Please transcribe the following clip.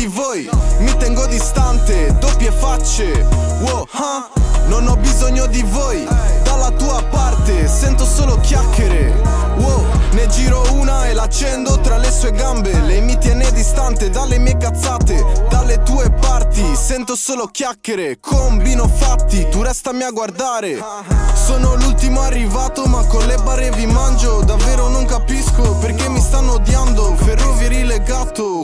di voi, mi tengo distante, doppie facce. Wow, non ho bisogno di voi, dalla tua parte sento solo chiacchiere. Wow, ne giro una e l'accendo tra le sue gambe. Lei mi tiene distante dalle mie cazzate, dalle tue parti sento solo chiacchiere. Combino fatti, tu restami a guardare. Sono l'ultimo arrivato ma con le barre vi mangio. Davvero non capisco perché mi stanno odiando. Ferrovieri legato